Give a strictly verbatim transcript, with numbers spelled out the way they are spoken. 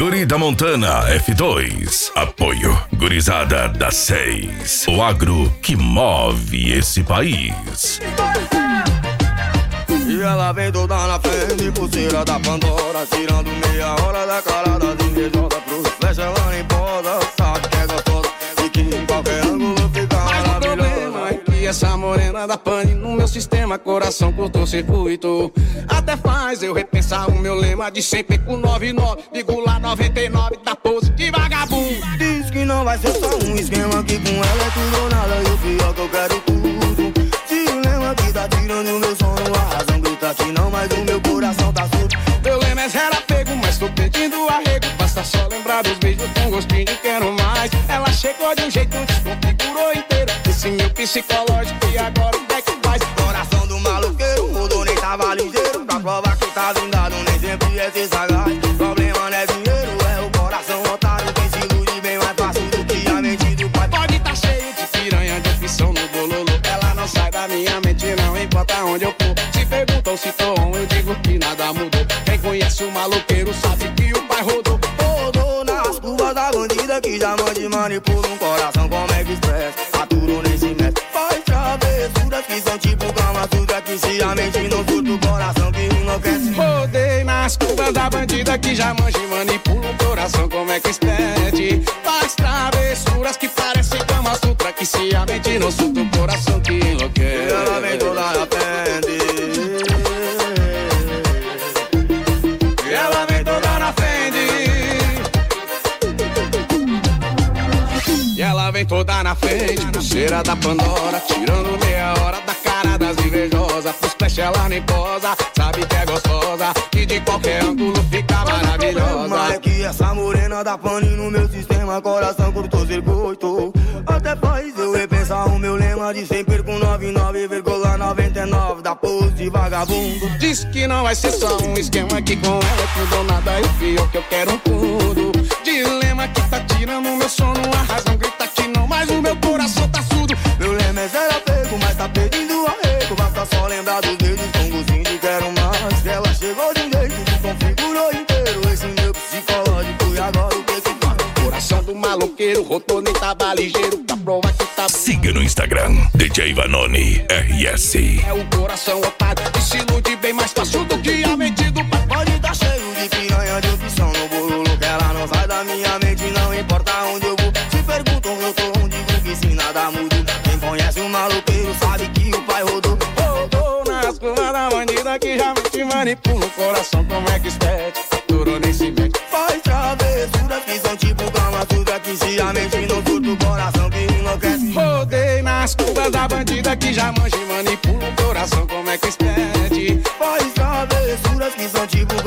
Guri da Montana F dois. Apoio Gurizada da seis. O agro que move esse país. E ela vem toda na frente, pulseira da Pandora, tirando meia hora da cara das invejosas. Pro flecha ela nem posa, sabe que é gostosa e que em qualquer ângulo fica maravilhosa. Mas o problema é que essa morena da pane no meu sistema, coração curto-circuito. Até faz eu repensar o meu lema de sempre com noventa e nove vírgula noventa e nove da pose de vagabundo. Diz que não vai ser só um esquema, que com ela é tudo ou nada, e o pior que eu quero tudo. Dilema que tá tirando meu sono, a razão grita que não, mas o meu coração tá surdo. Meu lema é zero apego, mas tô pedindo arrego. Basta só lembrar dos beijos com gostinho de quero mais. Ela chegou de um jeito, desconfigurou inteiro esse meu psicológico, e agora o que é que faz? Coração do maluqueiro, mudou, nem tava ligeiro. Pra provar que tá blindado, nem sempre é ser sagaz. Problema não é dinheiro, é o coração otário. Quem se ilude bem mais fácil do que a mente do pai. Pode tá cheio de piranha, de opção no bololo. Ela não sai da minha mente, não importa onde eu for. Se perguntam se tô on, eu digo que nada mudou. Quem conhece o maluqueiro sabe que o pai rodou. Rodou nas curvas da bandida que já mande manipula um coração como é que expressa. Aturo nem se mete, faz travessuras que são tipo cama suja, que se a mente não surta o coração que enlouquece. Rodei nas curvas da bandida que já manja e manipula um coração como é que expede. Faz travessuras que parecem cama sutra, que se a mente não surta o coração que enlouquece. E ela vem toda na frente, e ela vem toda na frente, e ela vem toda na frente, pulseira da Pandora, tirando meia hora da cara das invejosas. Pros flash ela nem posa, sabe que é gostosa e de qualquer ângulo fica maravilhosa. Mas é que essa morena da pane no meu sistema, coração curto-circuito. Até faz eu repensar o meu lema de sempre com noventa e nove vírgula noventa e nove da pose de vagabundo. Diz que não vai ser só um esquema, que com ela é tudo ou nada, e o pior que eu quero um tudo. Dilema que tá tirando meu sono, a razão grita que não, mas o meu coração tá surdo. Meu lema é zero apego, mas tá pedindo arrego. Basta só lembrar dos dedos com gostinho de quero mais. Ela chegou de um jeito, desconfigurou inteiro esse meu psicológico, e agora o que que faz? Coração do maloqueiro, rodou nem tava ligeiro, pra provar que tá... Siga no Instagram, D J Vanoni R S. É o coração otário, que se ilude bem mais fácil do que a mente do pai. Pode tá cheio de piranha, de opção no bololo, que ela não sai da minha mente, não importa onde eu vou. Se perguntam eu tô onde vou, que se nada muda. Quem conhece o maluqueiro sabe que o pai rodou. Rodou nas curvas da bandida que já te manipula o coração como é que espete. Durou nem se mete, faz travessuras que são tipo cama suja, que se a mente não surta o coração que enlouquece. Rodei nas curvas da bandida que já manja e manipula o coração como é que espete. Faz travessuras que são tipo